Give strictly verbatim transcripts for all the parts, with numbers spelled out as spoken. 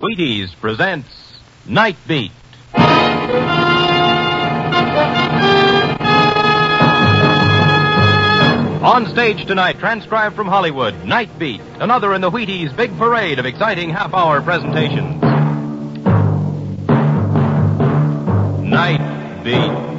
Wheaties presents Night Beat. On stage tonight, transcribed from Hollywood, Night Beat, another in the Wheaties' big parade of exciting half-hour presentations. Night Beat.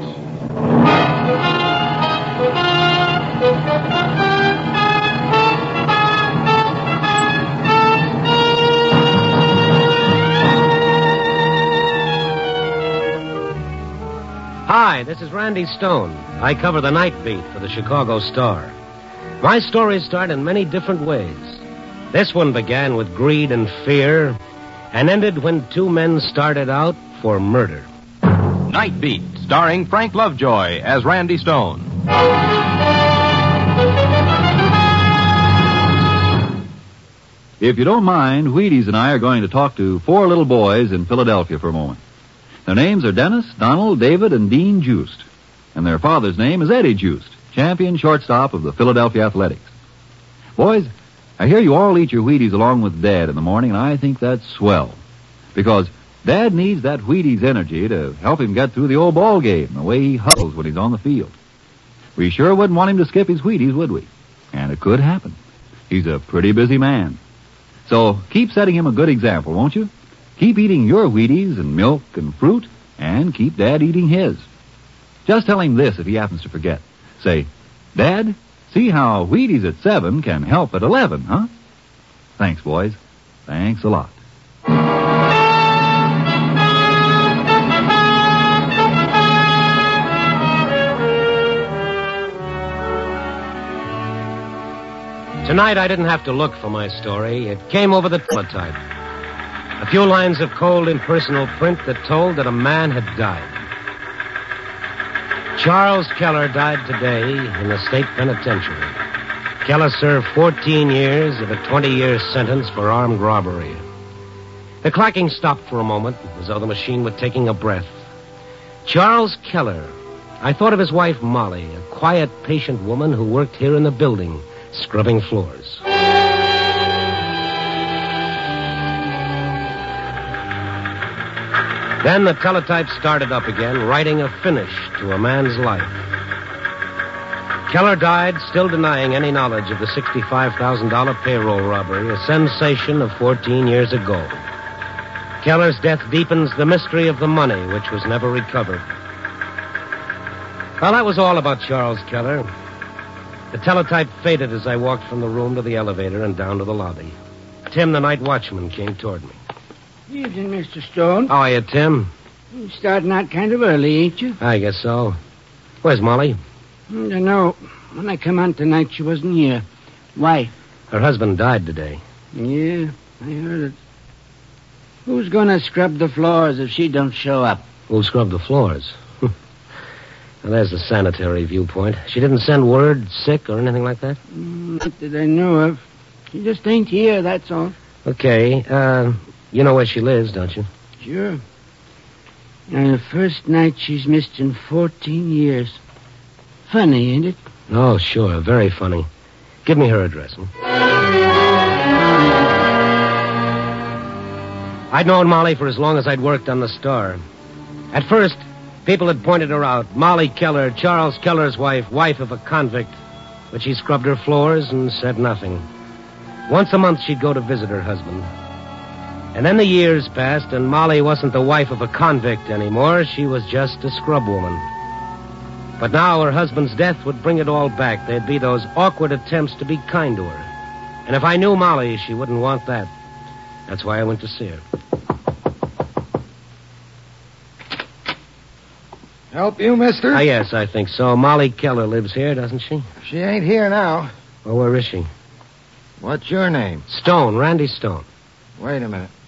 Hi, this is Randy Stone. I cover the Night Beat for the Chicago Star. My stories start in many different ways. This one began with greed and fear and ended when two men started out for murder. Night Beat, starring Frank Lovejoy as Randy Stone. If you don't mind, Wheaties and I are going to talk to four little boys in Philadelphia for a moment. Their names are Dennis, Donald, David, and Dean Joost. And their father's name is Eddie Joost, champion shortstop of the Philadelphia Athletics. Boys, I hear you all eat your Wheaties along with Dad in the morning, and I think that's swell. Because Dad needs that Wheaties energy to help him get through the old ball game, the way he hustles when he's on the field. We sure wouldn't want him to skip his Wheaties, would we? And it could happen. He's a pretty busy man. So keep setting him a good example, won't you? Keep eating your Wheaties and milk and fruit, and keep Dad eating his. Just tell him this if he happens to forget. Say, Dad, see how Wheaties at seven can help at eleven, huh? Thanks, boys. Thanks a lot. Tonight I didn't have to look for my story. It came over the teletype. A few lines of cold, impersonal print that told that a man had died. Charles Keller died today in the state penitentiary. Keller served fourteen years of a twenty-year sentence for armed robbery. The clacking stopped for a moment, as though the machine were taking a breath. Charles Keller. I thought of his wife, Molly, a quiet, patient woman who worked here in the building, scrubbing floors. Then the teletype started up again, writing a finish to a man's life. Keller died, still denying any knowledge of the sixty-five thousand dollars payroll robbery, a sensation of fourteen years ago. Keller's death deepens the mystery of the money, which was never recovered. Well, that was all about Charles Keller. The teletype faded as I walked from the room to the elevator and down to the lobby. Tim, the night watchman, came toward me. Evening, Mister Stone. How are you, Tim? You're starting out kind of early, ain't you? I guess so. Where's Molly? I don't know. When I come on tonight, she wasn't here. Why? Her husband died today. Yeah, I heard it. Who's going to scrub the floors if she don't show up? Who scrubbed the floors? Well, there's the sanitary viewpoint. She didn't send word, sick, or anything like that? Mm, not that I know of. She just ain't here, that's all. Okay, uh... you know where she lives, don't you? Sure. Now, the first night she's missed in fourteen years. Funny, ain't it? Oh, sure. Very funny. Give me her address. Hmm? I'd known Molly for as long as I'd worked on the Star. At first, people had pointed her out. Molly Keller, Charles Keller's wife, wife of a convict. But she scrubbed her floors and said nothing. Once a month, she'd go to visit her husband. And then the years passed, and Molly wasn't the wife of a convict anymore. She was just a scrub woman. But now her husband's death would bring it all back. There'd be those awkward attempts to be kind to her. And if I knew Molly, she wouldn't want that. That's why I went to see her. Help you, mister? Ah, yes, I think so. Molly Keller lives here, doesn't she? She ain't here now. Well, where is she? What's your name? Stone, Randy Stone. Wait a minute.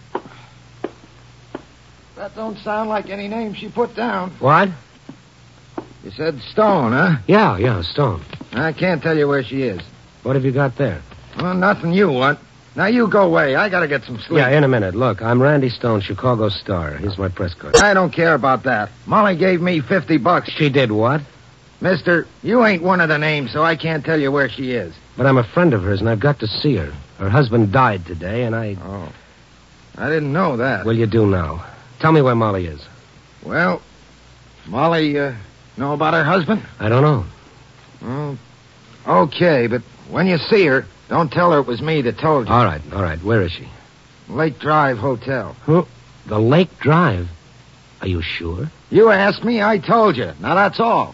That don't sound like any name she put down. What? You said Stone, huh? Yeah, yeah, Stone. I can't tell you where she is. What have you got there? Well, nothing you want. Now you go away. I gotta get some sleep. Yeah, in a minute. Look, I'm Randy Stone, Chicago Star. Here's my press card. I don't care about that. Molly gave me fifty bucks. She did what? Mister, you ain't one of the names, so I can't tell you where she is. But I'm a friend of hers, and I've got to see her. Her husband died today, and I... Oh. I didn't know that. Well, you do now. Tell me where Molly is. Well, Molly, uh, know about her husband? I don't know. Oh, okay, but when you see her, don't tell her it was me that told you. All right, all right. Where is she? Lake Drive Hotel. Huh? The Lake Drive? Are you sure? You asked me, I told you. Now, that's all.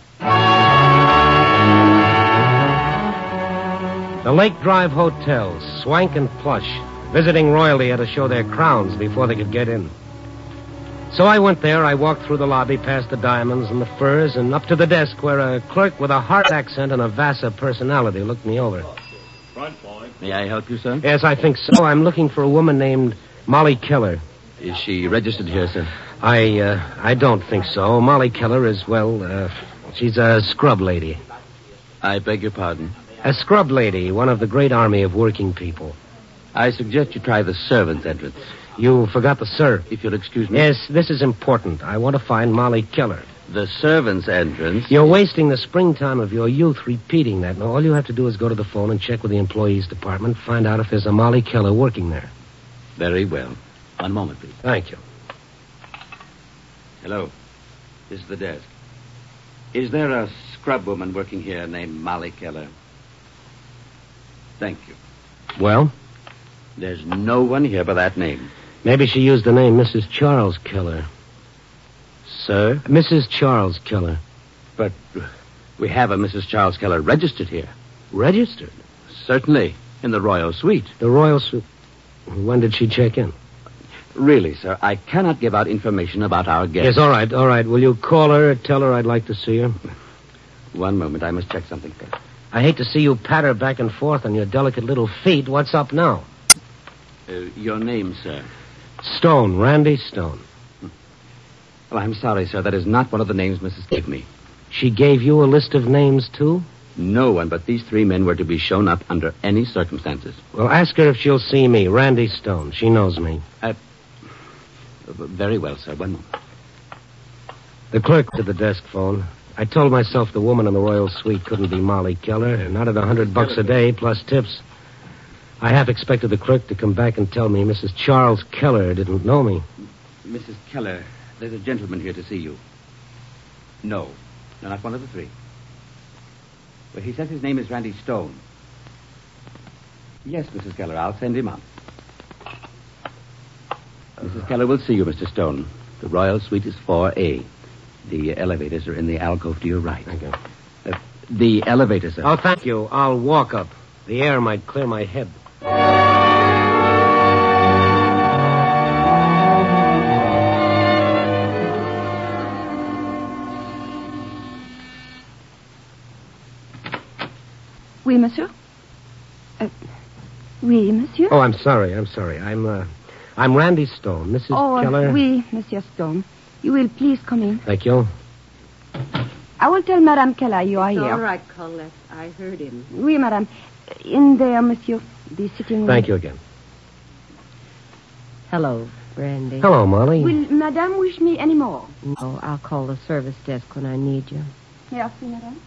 The Lake Drive Hotel, swank and plush. Visiting royalty had to show their crowns before they could get in. So I went there. I walked through the lobby, past the diamonds and the furs, and up to the desk where a clerk with a hard accent and a Vassar personality looked me over. May I help you, sir? Yes, I think so. I'm looking for a woman named Molly Keller. Is she registered here, sir? I, uh, I don't think so. Molly Keller is, well, uh, she's a scrub lady. I beg your pardon. A scrub lady, one of the great army of working people. I suggest you try the servants' entrance. You forgot the sir. If you'll excuse me. Yes, this is important. I want to find Molly Keller. The servants' entrance? You're wasting the springtime of your youth repeating that. Now, all you have to do is go to the phone and check with the employees department, find out if there's a Molly Keller working there. Very well. One moment, please. Thank you. Hello. This is the desk. Is there a scrub woman working here named Molly Keller? Thank you. Well? There's no one here by that name. Maybe she used the name Missus Charles Keller. Sir? Missus Charles Keller. But we have a Missus Charles Keller registered here. Registered? Certainly. In the Royal Suite. The Royal Suite? When did she check in? Really, sir, I cannot give out information about our guest. Yes, all right, all right. Will you call her or tell her I'd like to see her? One moment. I must check something first. I hate to see you patter back and forth on your delicate little feet. What's up now? Uh, your name, sir? Stone, Randy Stone. Well, I'm sorry, sir. That is not one of the names Missus gave me. She gave you a list of names, too? No one but these three men were to be shown up under any circumstances. Well, ask her if she'll see me, Randy Stone. She knows me. Uh, very well, sir. One moment. The clerk to the desk phone. I told myself the woman in the Royal Suite couldn't be Molly Keller, not at a hundred bucks a day plus tips. I half expected the clerk to come back and tell me Missus Charles Keller didn't know me. Missus Keller, there's a gentleman here to see you. No, no, not one of the three. Well, he says his name is Randy Stone. Yes, Missus Keller, I'll send him up. Missus Keller will see you, Mister Stone. The Royal Suite is four A. The elevators are in the alcove to your right. Thank you. Uh, the elevators, sir. Oh, thank you. I'll walk up. The air might clear my head. Oui, monsieur? Uh, oui, monsieur? Oh, I'm sorry. I'm sorry. I'm, uh, I'm Randy Stone. Missus Oh, Keller? uh, oui, Monsieur Stone. You will please come in. Thank you. I will tell Madame Keller you are It's here. all right, Colette. I heard him. Oui, Madame. In there, Monsieur. The sitting room. Thank you again. Hello, Randy. Hello, Molly. Will Madame wish me any more? No, I'll call the service desk when I need you. Yes, Madame.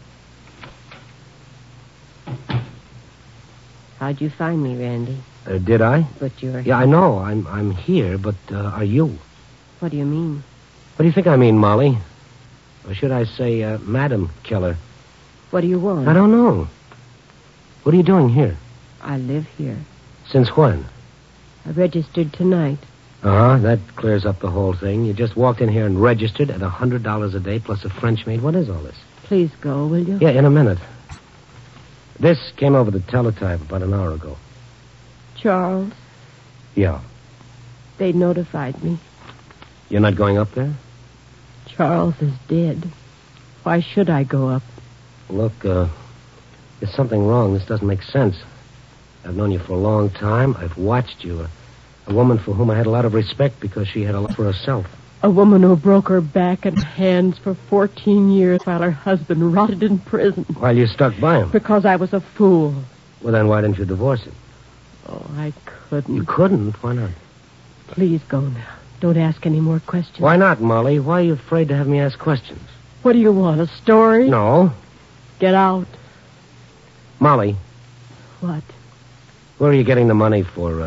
How'd you find me, Randy? Uh, did I? But you're... Yeah, I know. I'm I'm here, but uh, are you? What do you mean? What do you think I mean, Molly? Or should I say, uh, Madam Keller? What do you want? I don't know. What are you doing here? I live here. Since when? I registered tonight. Uh-huh, that clears up the whole thing. You just walked in here and registered at a hundred dollars a day plus a French maid. What is all this? Please go, will you? Yeah, in a minute. This came over the teletype about an hour ago. Charles, Yeah. they notified me. You're not going up there? Charles is dead. Why should I go up? Look, uh, there's something wrong. This doesn't make sense. I've known you for a long time. I've watched you. A, a woman for whom I had a lot of respect because she had a lot for herself. A woman who broke her back and hands for fourteen years while her husband rotted in prison. While you stuck by him. Because I was a fool. Well, then why didn't you divorce him? Oh, I couldn't. You couldn't? Why not? Please go now. Don't ask any more questions. Why not, Molly? Why are you afraid to have me ask questions? What do you want, a story? No. Get out. Molly, What? where are you getting the money for, uh,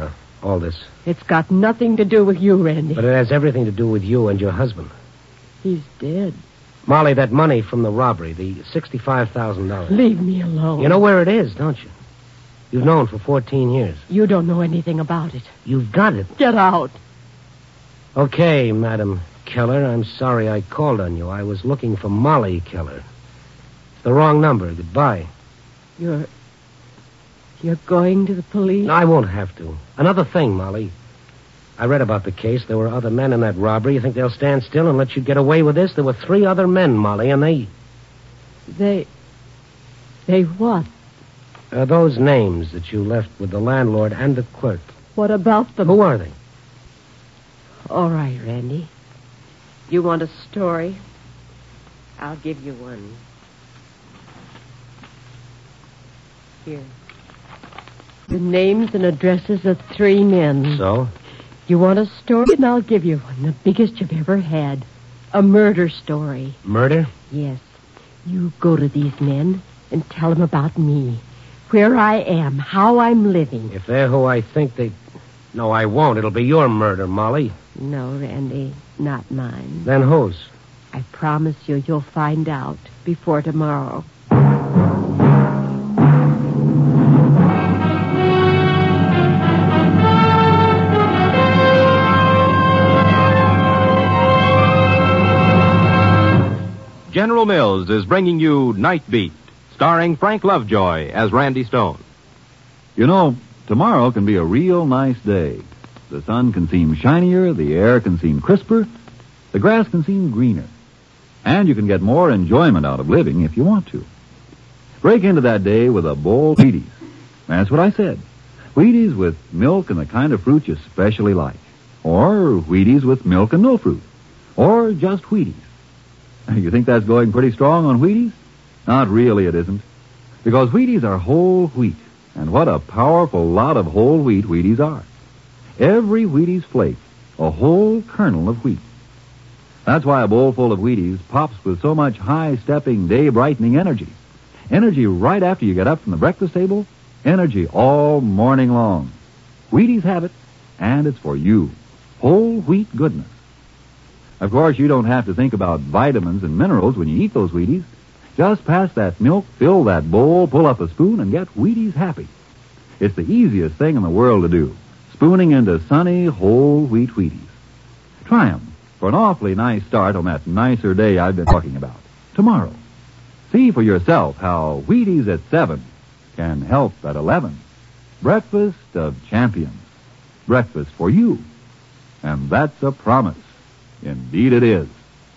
All this. It's got nothing to do with you, Randy. But it has everything to do with you and your husband. He's dead. Molly, that money from the robbery, the sixty-five thousand dollars. Leave me alone. You know where it is, don't you? You've known for fourteen years. You don't know anything about it. You've got it. Get out. Okay, Madam Keller, I'm sorry I called on you. I was looking for Molly Keller. It's the wrong number. Goodbye. You're... You're going to the police? No, I won't have to. Another thing, Molly. I read about the case. There were other men in that robbery. You think they'll stand still and let you get away with this? There were three other men, Molly, and they... They... They what? Uh, those names that you left with the landlord and the clerk. What about them? Who are they? All right, Randy. You want a story? I'll give you one. Here. The names and addresses of three men. So? You want a story? And I'll give you one. The biggest you've ever had. A murder story. Murder? Yes. You go to these men and tell them about me. Where I am. How I'm living. If they're who I think they... No, I won't. It'll be your murder, Molly. No, Randy. Not mine. Then whose? I promise you you'll find out before tomorrow. General Mills is bringing you Night Beat, starring Frank Lovejoy as Randy Stone. You know, tomorrow can be a real nice day. The sun can seem shinier, the air can seem crisper, the grass can seem greener. And you can get more enjoyment out of living if you want to. Break into that day with a bowl of Wheaties. That's what I said. Wheaties with milk and the kind of fruit you especially like. Or Wheaties with milk and no fruit. Or just Wheaties. You think that's going pretty strong on Wheaties? Not really, it isn't. Because Wheaties are whole wheat. And what a powerful lot of whole wheat Wheaties are. Every Wheaties flake, a whole kernel of wheat. That's why a bowl full of Wheaties pops with so much high-stepping, day-brightening energy. Energy right after you get up from the breakfast table. Energy all morning long. Wheaties have it, and it's for you. Whole wheat goodness. Of course, you don't have to think about vitamins and minerals when you eat those Wheaties. Just pass that milk, fill that bowl, pull up a spoon, and get Wheaties happy. It's the easiest thing in the world to do, spooning into sunny, whole wheat Wheaties. Try 'em for an awfully nice start on that nicer day I've been talking about, tomorrow. See for yourself how Wheaties at seven can help at eleven. Breakfast of champions. Breakfast for you. And that's a promise. Indeed it is.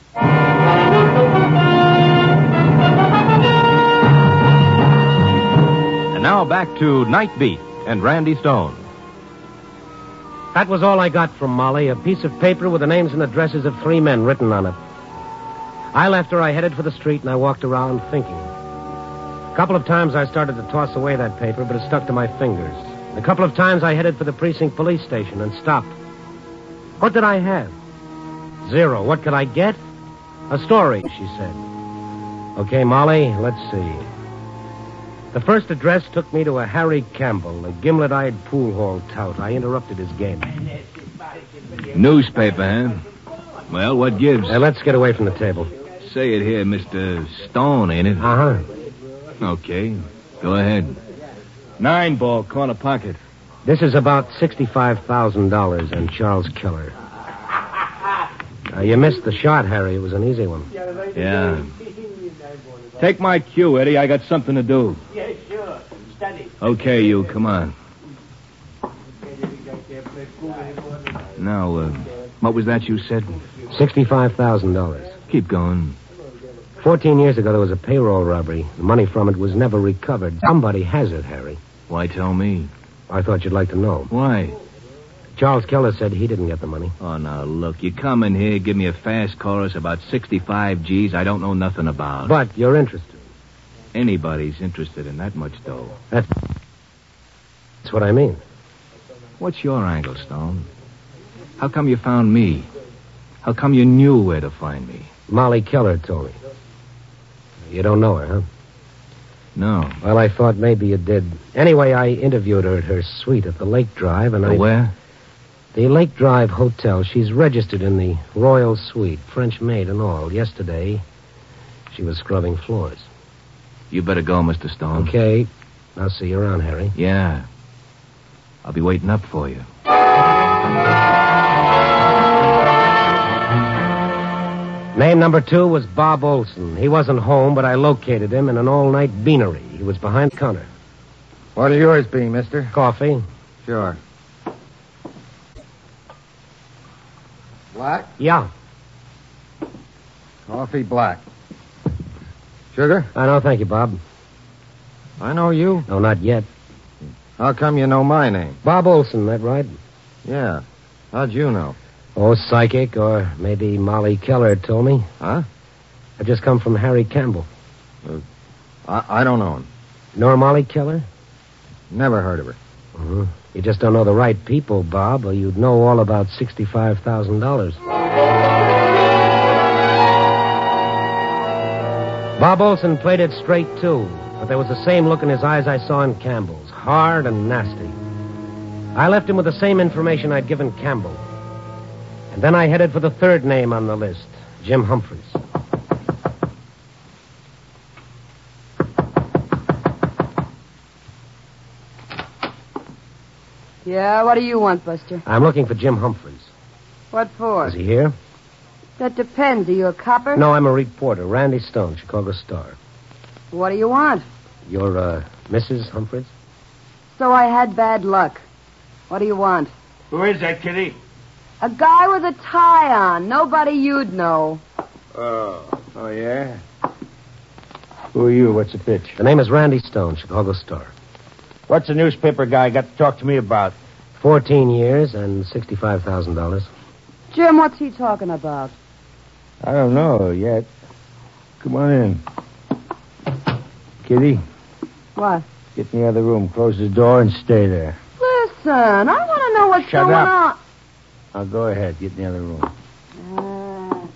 And now back to Night Beat and Randy Stone. That was all I got from Molly, a piece of paper with the names and addresses of three men written on it. I left her, I headed for the street, and I walked around thinking. A couple of times I started to toss away that paper, but it stuck to my fingers. A couple of times I headed for the precinct police station and stopped. What did I have? Zero. What could I get? A story, she said. Okay, Molly, let's see. The first address took me to a Harry Campbell, a gimlet-eyed pool hall tout. I interrupted his game. Newspaper, huh? Well, what gives? Uh, let's get away from the table. Say it here, Mister Stone, ain't it? Uh-huh. Okay, go ahead. Nine ball, corner pocket. This is about sixty-five thousand dollars and Charles Keller. Uh, you missed the shot, Harry. It was an easy one. Yeah. Take my cue, Eddie. I got something to do. Yeah, sure. Study. Okay, you. Come on. Now, uh, what was that you said? sixty-five thousand dollars. Keep going. Fourteen years ago, there was a payroll robbery. The money from it was never recovered. Somebody has it, Harry. Why tell me? I thought you'd like to know. Why? Charles Keller said he didn't get the money. Oh, now, look, you come in here, give me a fast chorus about sixty-five G's I don't know nothing about. But you're interested. Anybody's interested in that much dough. That's, That's what I mean. What's your angle, Stone? How come you found me? How come you knew where to find me? Molly Keller told me. You don't know her, huh? No. Well, I thought maybe you did. Anyway, I interviewed her at her suite at the Lake Drive, and The I... where? The Lake Drive Hotel. She's registered in the Royal Suite, French maid and all. Yesterday, she was scrubbing floors. You better go, Mister Stone. Okay. I'll see you around, Harry. Yeah. I'll be waiting up for you. Name number two was Bob Olson. He wasn't home, but I located him in an all-night beanery. He was behind the counter. What'll yours be, mister? Coffee? Sure. Black? Yeah. Coffee black. Sugar? I know, thank you, Bob. I know you. No, not yet. How come you know my name? Bob Olson, that right? Yeah. How'd you know? Oh, psychic, or maybe Molly Keller told me. Huh? I've just come from Harry Campbell. Uh, I, I don't know him. Nor Molly Keller? Never heard of her. Uh-huh. You just don't know the right people, Bob, or you'd know all about sixty-five thousand dollars. Bob Olson played it straight, too, but there was the same look in his eyes I saw in Campbell's, hard and nasty. I left him with the same information I'd given Campbell. And then I headed for the third name on the list, Jim Humphreys. Yeah, what do you want, Buster? I'm looking for Jim Humphreys. What for? Is he here? That depends. Are you a copper? No, I'm a reporter. Randy Stone, Chicago Star. What do you want? You're, uh, Missus Humphreys? So I had bad luck. What do you want? Who is that, Kitty? A guy with a tie on. Nobody you'd know. Oh. Oh, yeah? Who are you? What's the pitch? The name is Randy Stone, Chicago Star. What's the newspaper guy got to talk to me about? Fourteen years and sixty-five thousand dollars. Jim, what's he talking about? I don't know yet. Come on in. Kitty, What? get in the other room. Close the door and stay there. Listen, I want to know what's Shut going up. Now go ahead. Get in the other room. on.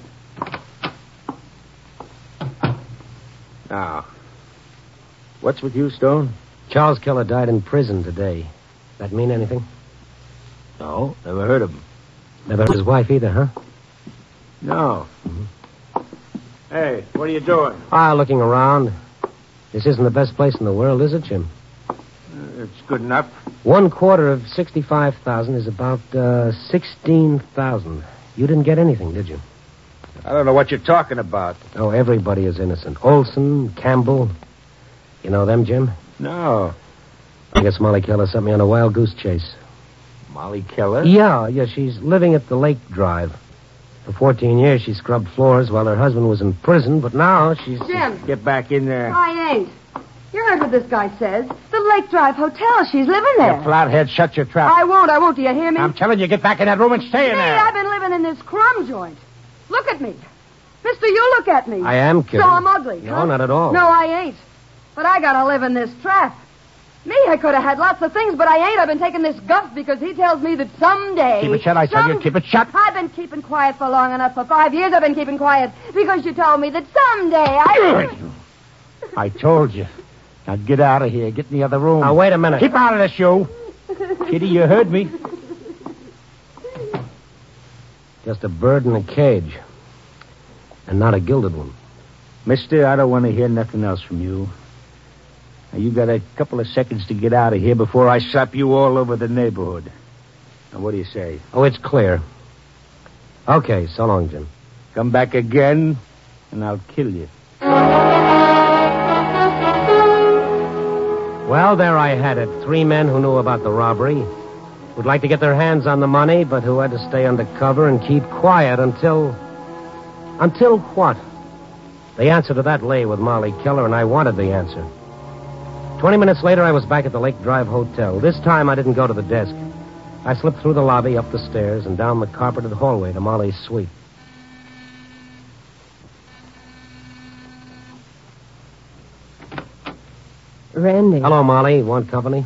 Uh, Now, what's with you, Stone? Charles Keller died in prison today. That mean anything? No, never heard of him. Never heard of his wife either, huh? No. Hey, what are you doing? Ah, looking around. This isn't the best place in the world, is it, Jim? Uh, it's good enough. One quarter of sixty-five thousand is about uh, sixteen thousand. You didn't get anything, did you? I don't know what you're talking about. Oh, everybody is innocent. Olson, Campbell. You know them, Jim? No. I guess Molly Keller sent me on a wild goose chase. Molly Keller? Yeah, yeah, she's living at the Lake Drive. For fourteen years, she scrubbed floors while her husband was in prison, but now she's... Jim, Get back in there. I ain't. You heard what this guy says. The Lake Drive Hotel. She's living there. You flathead, shut your trap. I won't. I won't. Do you hear me? I'm telling you, get back in that room and stay in Me, there. I've been living in this crumb joint. Look at me. Mister, you look at me. I am kidding. So I'm ugly, No, huh? not at all. No, I ain't. But I gotta live in this trap. Me, I could have had lots of things, but I ain't. I've been taking this guff because he tells me that someday... Keep it shut, I tell you. some- Keep it shut. I've been keeping quiet for long enough. For five years I've been keeping quiet because you told me that someday I... I told you. Now get out of here. Get in the other room. Now, wait a minute. Keep out of this, you. Kitty, you heard me. Just a bird in a cage. And not a gilded one. Mister, I don't want to hear nothing else from you. Now, you got a couple of seconds to get out of here before I slap you all over the neighborhood. Now, what do you say? Oh, it's clear. Okay, so long, Jim. Come back again, and I'll kill you. Well, there I had it. Three men who knew about the robbery, who'd like to get their hands on the money, but who had to stay undercover and keep quiet until... Until what? The answer to that lay with Molly Keller, and I wanted the answer. Twenty minutes later, I was back at the Lake Drive Hotel. This time, I didn't go to the desk. I slipped through the lobby, up the stairs, and down the carpeted hallway to Molly's suite. Randy. Hello, Molly. Want company?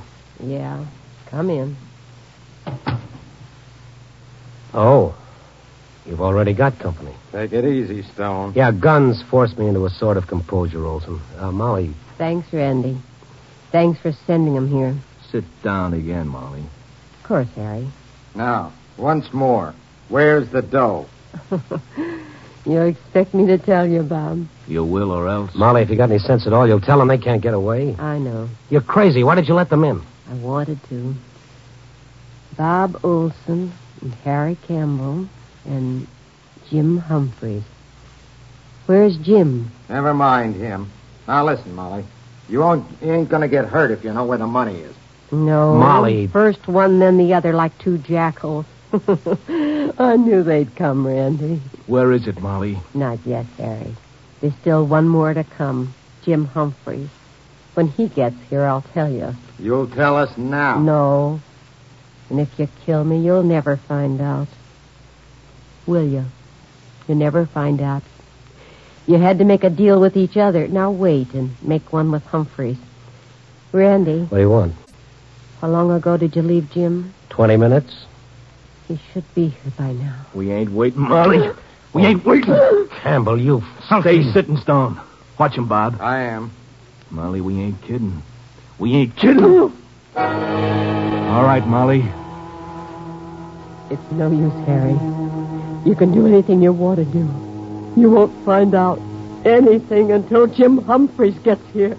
Yeah. Come in. Oh. You've already got company. Take it easy, Stone. Yeah, guns forced me into a sort of composure, Olson. Uh, Molly. Thanks, Randy. Thanks for sending him here. Sit down again, Molly. Of course, Harry. Now, once more, where's the dough? You expect me to tell you, Bob? You will or else. Molly, if you got any sense at all, you'll tell them they can't get away. I know. You're crazy. Why did you let them in? I wanted to. Bob Olson and Harry Campbell and Jim Humphreys. Where's Jim? Never mind him. Now listen, Molly. You, won't, you ain't gonna get hurt if you know where the money is. No. Molly. First one, then the other, like two jackals. I knew they'd come, Randy. Where is it, Molly? Not yet, Harry. There's still one more to come. Jim Humphreys. When he gets here, I'll tell you. You'll tell us now. No. And if you kill me, you'll never find out. Will you? You'll never find out. You had to make a deal with each other. Now wait and make one with Humphreys. Randy. What do you want? How long ago did you leave Jim? Twenty minutes. He should be here by now. We ain't waiting, Molly. We ain't waiting. Campbell, you... Stay sitting, Stone. Watch him, Bob. I am. Molly, we ain't kidding. We ain't kidding. All right, Molly. It's no use, Harry. You can do anything you want to do. You won't find out anything until Jim Humphreys gets here.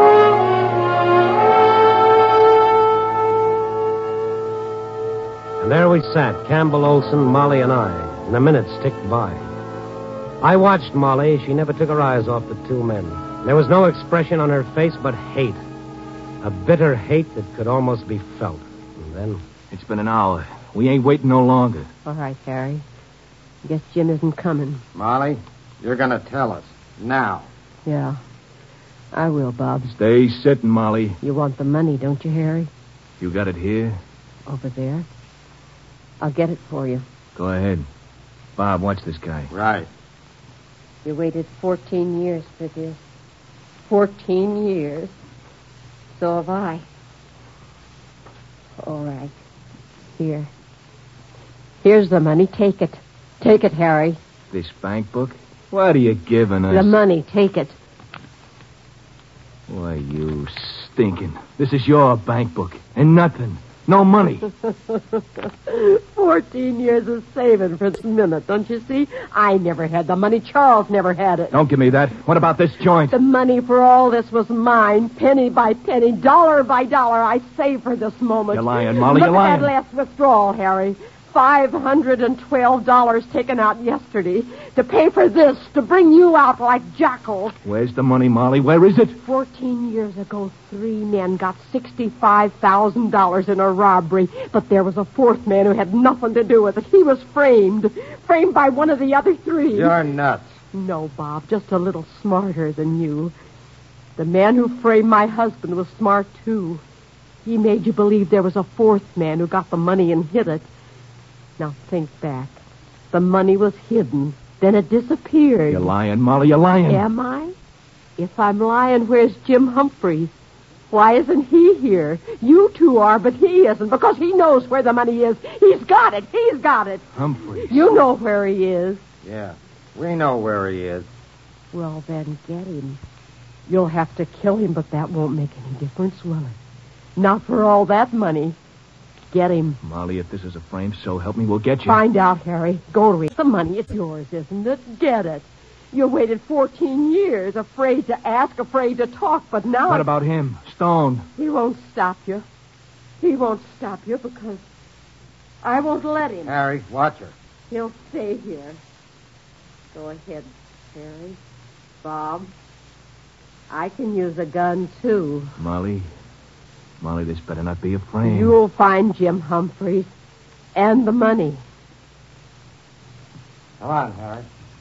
And there we sat, Campbell, Olson, Molly, and I, and the minutes ticked by. I watched Molly. She never took her eyes off the two men. There was no expression on her face but hate. A bitter hate that could almost be felt. And then... It's been an hour. We ain't waiting no longer. All right, Harry. Guess Jim isn't coming. Molly, you're gonna tell us. Now. Yeah. I will, Bob. Stay sitting, Molly. You want the money, don't you, Harry? You got it here? Over there. I'll get it for you. Go ahead. Bob, watch this guy. Right. You waited fourteen years for this. Fourteen years. So have I. All right. Here. Here's the money. Take it. Take it, Harry. This bank book? What are you giving us? The money. Take it. Why, you stinking. This is your bank book. And nothing. No money. Fourteen years of saving for this minute, don't you see? I never had the money. Charles never had it. Don't give me that. What about this joint? The money for all this was mine, penny by penny, dollar by dollar. I saved for this moment. You're lying, Molly. Look You're lying. at that last withdrawal, Harry. Five hundred and twelve dollars taken out yesterday to pay for this, to bring you out like jackals. Where's the money, Molly? Where is it? Fourteen years ago, three men got sixty-five thousand dollars in a robbery, but there was a fourth man who had nothing to do with it. He was framed, framed by one of the other three. You're nuts. No, Bob, just a little smarter than you. The man who framed my husband was smart, too. He made you believe there was a fourth man who got the money and hid it. Now, think back. The money was hidden. Then it disappeared. You're lying, Molly. You're lying. Am I? If I'm lying, where's Jim Humphreys? Why isn't he here? You two are, but he isn't, because he knows where the money is. He's got it. He's got it. Humphreys. You know where he is. Yeah, we know where he is. Well, then get him. You'll have to kill him, but that won't make any difference, will it? Not for all that money. Get him. Molly, if this is a frame, so help me, we'll get you. Find out, Harry. Go to him. The money, it's yours, isn't it? Get it. You waited fourteen years, afraid to ask, afraid to talk, but now... What about him? Stone. He won't stop you. He won't stop you because I won't let him. Harry, watch her. He'll stay here. Go ahead, Harry. Bob. I can use a gun, too. Molly... Molly, this better not be a frame. You'll find Jim Humphreys and the money. Come on, Harry.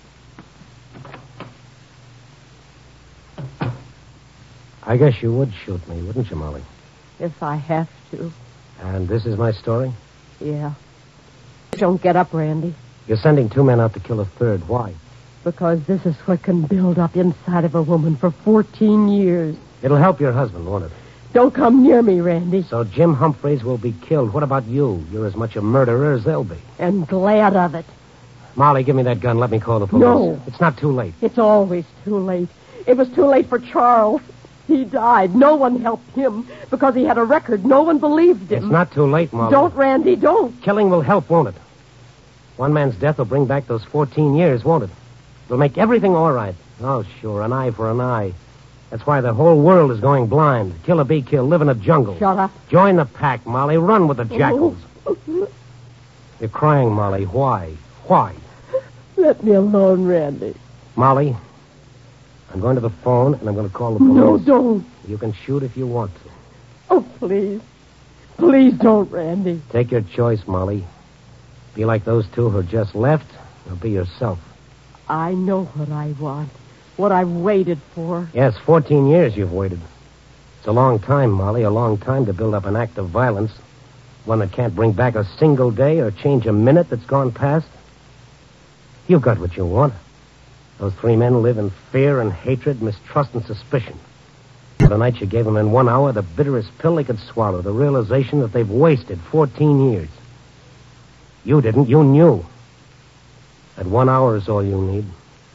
I guess you would shoot me, wouldn't you, Molly? If I have to. And this is my story? Yeah. Don't get up, Randy. You're sending two men out to kill a third. Why? Because this is what can build up inside of a woman for fourteen years. It'll help your husband, won't it? Don't come near me, Randy. So Jim Humphreys will be killed. What about you? You're as much a murderer as they'll be. And glad of it. Molly, give me that gun. Let me call the police. No. It's not too late. It's always too late. It was too late for Charles. He died. No one helped him because he had a record. No one believed him. It's not too late, Molly. Don't, Randy, don't. Killing will help, won't it? One man's death will bring back those fourteen years, won't it? It'll make everything all right. Oh, sure, an eye for an eye. That's why the whole world is going blind. Kill or be killed. Live in a jungle. Shut up. Join the pack, Molly. Run with the jackals. You're crying, Molly. Why? Why? Let me alone, Randy. Molly, I'm going to the phone, and I'm going to call the police. No, don't. You can shoot if you want to. Oh, please. Please don't, Randy. Take your choice, Molly. Be like those two who just left, or be yourself. I know what I want. What I've waited for. Yes, fourteen years you've waited. It's a long time, Molly, a long time to build up an act of violence. One that can't bring back a single day or change a minute that's gone past. You've got what you want. Those three men live in fear and hatred, mistrust and suspicion. The night you gave them in one hour the bitterest pill they could swallow, the realization that they've wasted fourteen years. You didn't. You knew. That one hour is all you need.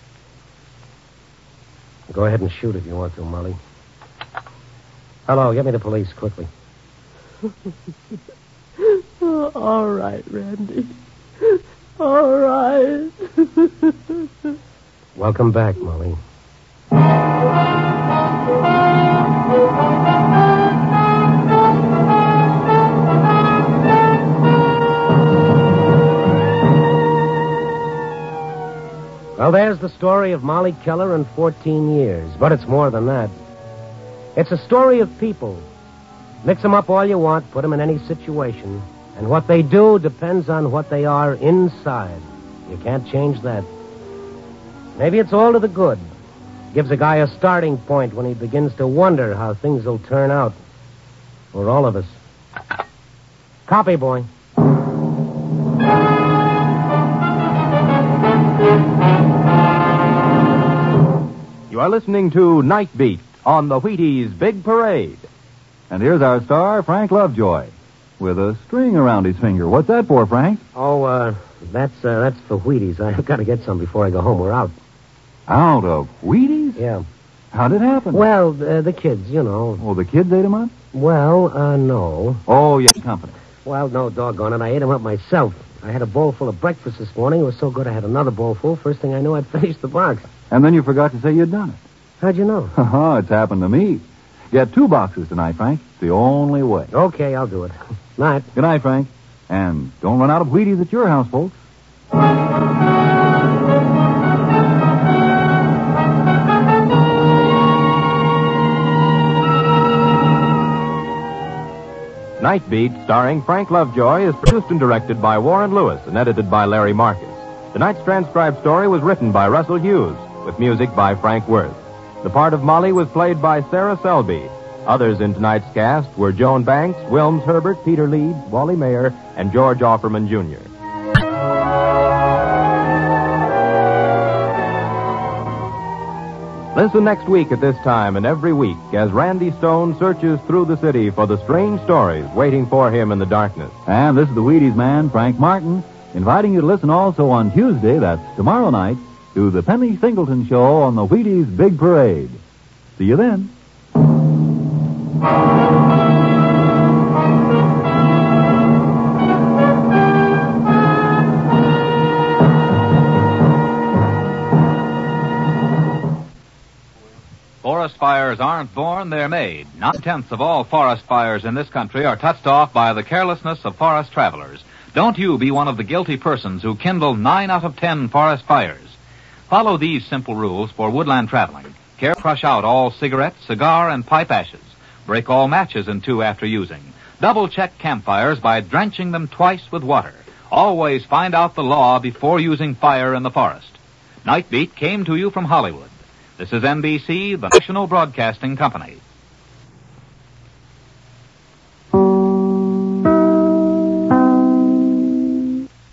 Go ahead and shoot if you want to, Molly. Hello, get me the police, quickly. Oh, all right, Randy. All right. Welcome back, Molly. Well, there's the story of Molly Keller in fourteen years. But it's more than that. It's a story of people. Mix them up all you want, put them in any situation. And what they do depends on what they are inside. You can't change that. Maybe it's all to the good. Gives a guy a starting point when he begins to wonder how things will turn out. For all of us. Copy, boy. You are listening to Night Beat on the Wheaties Big Parade. And here's our star, Frank Lovejoy, with a string around his finger. What's that for, Frank? Oh, uh, that's, uh, that's for Wheaties. I've got to get some before I go home. We're out. Out of Wheaties? Yeah. How'd it happen? Well, uh, the kids, you know. Oh, the kids ate them up? Well, uh, no. Oh, yeah, company. Well, no, doggone it. I ate them up myself. I had a bowl full of breakfast this morning. It was so good I had another bowl full. First thing I knew, I'd finished the box. And then you forgot to say you'd done it. How'd you know? Oh, it's happened to me. Get two boxes tonight, Frank. It's the only way. Okay, I'll do it. Night. Good night, Frank. And don't run out of Wheaties at your house, folks. Night Beat, starring Frank Lovejoy, is produced and directed by Warren Lewis and edited by Larry Marcus. Tonight's transcribed story was written by Russell Hughes, with music by Frank Worth. The part of Molly was played by Sarah Selby. Others in tonight's cast were Joan Banks, Wilms Herbert, Peter Leeds, Wally Mayer, and George Offerman, Junior Listen next week at this time and every week as Randy Stone searches through the city for the strange stories waiting for him in the darkness. And this is the Wheaties man, Frank Martin, inviting you to listen also on Tuesday, that's tomorrow night, to the Penny Singleton Show on the Wheaties Big Parade. See you then. Forest fires aren't born, they're made. Nine-tenths of all forest fires in this country are touched off by the carelessness of forest travelers. Don't you be one of the guilty persons who kindle nine out of ten forest fires. Follow these simple rules for woodland traveling. Care crush out all cigarette, cigar, and pipe ashes. Break all matches in two after using. Double-check campfires by drenching them twice with water. Always find out the law before using fire in the forest. Night Beat came to you from Hollywood. This is N B C, the National Broadcasting Company.